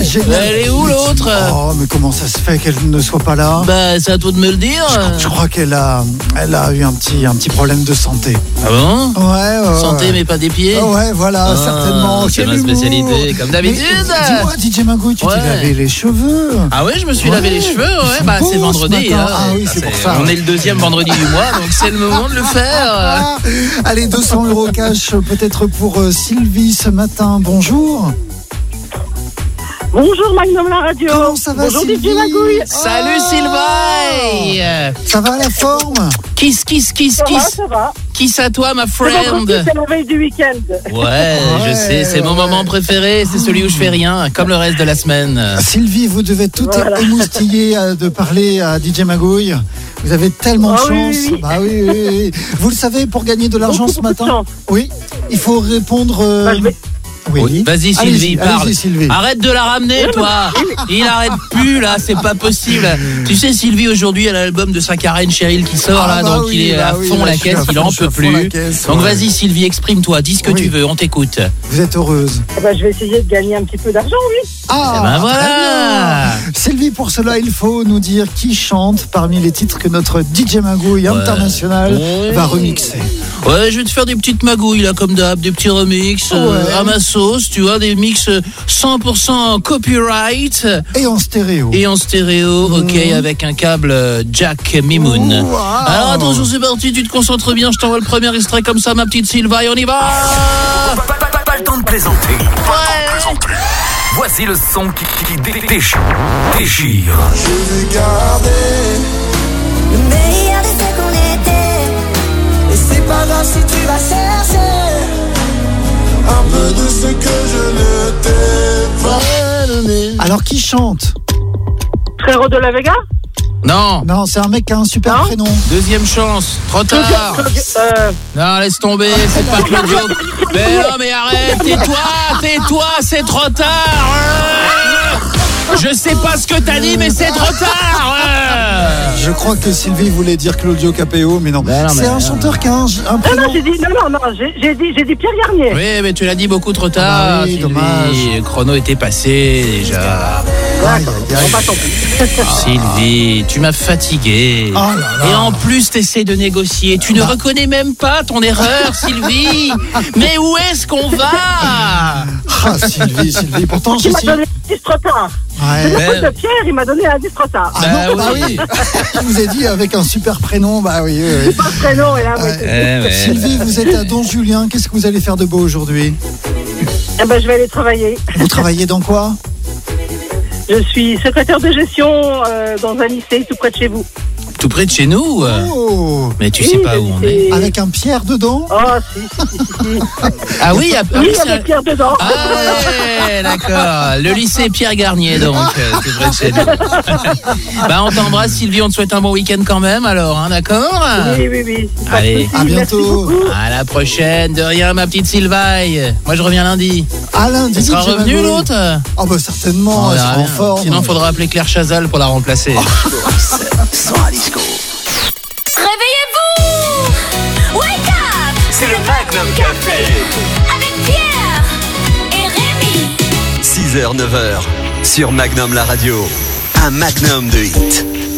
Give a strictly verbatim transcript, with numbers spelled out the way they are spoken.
génial. Elle est où l'autre? Oh, mais comment ça se fait qu'elle ne soit pas là? Bah, c'est à toi de me le dire. Je, je crois qu'elle a, elle a eu un petit, un petit problème de santé. Ah bon? Ouais, ouais. Santé, ouais. mais pas des pieds? Ouais, voilà, Ah, certainement. c'est Quel ma humour. spécialité, comme d'habitude. Mais, dis-moi, D J Magouille, tu Ouais. t'es lavé les cheveux. Ah ouais, je me suis Ouais, lavé les cheveux, ils ouais, sont bah beaux c'est vendredi. ce matin. Hein. Ah oui, Bah, c'est pour ça. On est le deuxième vendredi du mois, donc c'est le moment de le faire. Ah, allez, deux cents euros cash, peut-être pour euh, Sylvie ce matin. Bonjour. Bonjour Magnum la radio. Comment ça va, Bonjour D J Sylvie? Magouille. Salut Oh. Sylvain. Ça va la forme? Kiss, kiss, kiss, Ça va, kiss. ça va. Kiss à toi, ma C'est vendredi, friend. c'est la veille du week-end. Ouais, je sais, c'est mon ouais. moment préféré, c'est celui où je fais rien, comme le reste de la semaine. Sylvie, vous devez tout Voilà. émoustiller euh, de parler à D J Magouille. Vous avez tellement de Ah oui, chance. oui, oui. Bah oui, oui, oui. Vous le savez, pour gagner de l'argent Beaucoup, ce beaucoup de matin, chance. oui, il faut répondre. euh, Bah, je vais- Oui. Vas-y Sylvie, Allez-y, parle. allez-y, Sylvie. Arrête de la ramener, toi. Il arrête plus là, c'est pas possible. Tu sais, Sylvie, aujourd'hui, elle a l'album de sa Karen Cheryl qui sort Ah là, bah donc oui, il est bah à oui, fond là, la je suis caisse, à il fond, en je suis peut à fond la plus. caisse, Donc ouais. vas-y Sylvie, exprime-toi, dis ce que Oui. tu veux, on t'écoute. Vous êtes heureuse. eh ben, je vais essayer de gagner un petit peu d'argent, oui. Ah, Eh ben voilà. très bien. Sylvie, pour cela, il faut nous dire qui chante parmi les titres que notre D J Magouille Ouais. international Ouais. va remixer. Ouais, je vais te faire des petites magouilles là, comme d'hab, des petits remixes euh, Ouais. à ma sauce, tu vois, des mix euh, cent pour cent copyright Et en stéréo. et en stéréo, ok, avec un câble euh, Jack Mimoun. Wow. Alors attention, c'est parti, tu te concentres bien, je t'envoie le premier extrait comme ça, ma petite Sylvain, et on y va. Pas, pas- pas- pas le temps de plaisanter. Ouais. Voici le son qui, qui dé- déchire. déchire. Je vais garder le meilleur de ce qu'on était. et c'est pas grave si tu vas chercher un peu de ce que je ne t'ai pas. Alors, qui chante? Frérot de la Vega. Non, Non, c'est un mec qui a un super Non. prénom. deuxième chance, trop tard. Euh, Non, laisse tomber, c'est pas Claudio. Mais non, mais arrête, tais-toi, tais-toi, c'est trop tard. Euh, Je sais pas ce que t'as dit, mais c'est trop tard. Euh. Je crois que Sylvie voulait dire Claudio Capéo, mais non. Ben non, c'est mais un non. chanteur qui a un, un non, prénom. non, j'ai dit, non, non, non, j'ai, j'ai dit, j'ai dit Pierre Garnier. Oui, mais tu l'as dit beaucoup trop tard. Ah bah oui, Sylvie. dommage. Le chrono était passé déjà. Aïe, aïe, aïe. Bon, bah, tant pis. Sylvie, tu m'as fatigué. Oh là là. Et en plus, t'essaies de négocier. Tu ne Bah. reconnais même pas ton erreur, Sylvie. Mais où est-ce qu'on va? Ah, Sylvie, Sylvie. Pourtant, je Il m'a suis. donné un indice trop tard. Ouais. Le Ouais. coup de Pierre, il m'a donné un indice trop tard. Ah Bah non, bah oui. oui. Je vous ai dit avec un super prénom, bah oui, oui, oui. Pas le prénom, et là, oui. Eh ouais. Sylvie, vous êtes à Don Julien. Qu'est-ce que vous allez faire de beau aujourd'hui? Eh ben, je vais aller travailler. Vous travaillez dans quoi? Je suis secrétaire de gestion euh, dans un lycée tout près de chez vous. Tout près de chez nous. Oh, Mais tu Oui, sais pas le où on lycée- est. avec un Pierre dedans? Oh, si, si, si, si, si. Ah oui, ah Oui, oui, c'est un- avec Pierre dedans. Ah ouais, d'accord. Le lycée Pierre Garnier, donc, euh, tout près de chez nous. Bah, on t'embrasse, Sylvie, on te souhaite un bon week-end quand même, alors, hein, d'accord? Oui, oui, oui. Pas de Allez. souci, À merci bientôt. beaucoup. À la prochaine, de rien, ma petite Sylvaille. Moi, je reviens lundi. À lundi. Tu seras D J revenu, Magouille. l'autre? Oh bah certainement, On elle verra sera en bien. forme. Sinon, faudra appeler Claire Chazal pour la remplacer. Sans à disco. Réveillez-vous! Wake up! C'est le Magnum Café. Avec Pierre et Rémi. six heures neuf heures sur Magnum la radio. Un Magnum de hit.